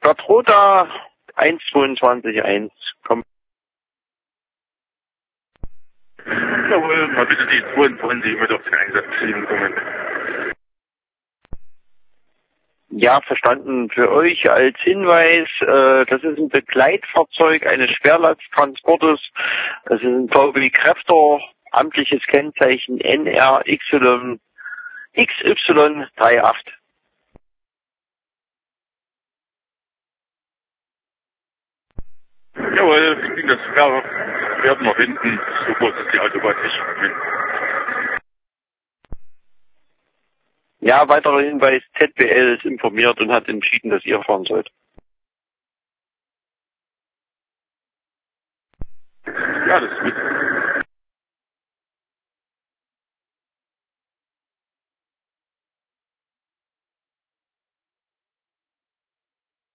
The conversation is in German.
Quattrota 122.1. Komm. Jawohl, mal bitte die 22 mit auf den Einsatzziel kommen. Ja, verstanden. Für euch als Hinweis, das ist ein Begleitfahrzeug eines Schwerlasttransportes. Das ist ein VW Crafter, amtliches Kennzeichen NRXY XY38. Jawohl, wir kriegen das werden wir finden. So groß ist die Autobahn nicht. Ja, weiterer Hinweis, ZBL ist informiert und hat entschieden, dass ihr fahren sollt. Ja, das ist gut.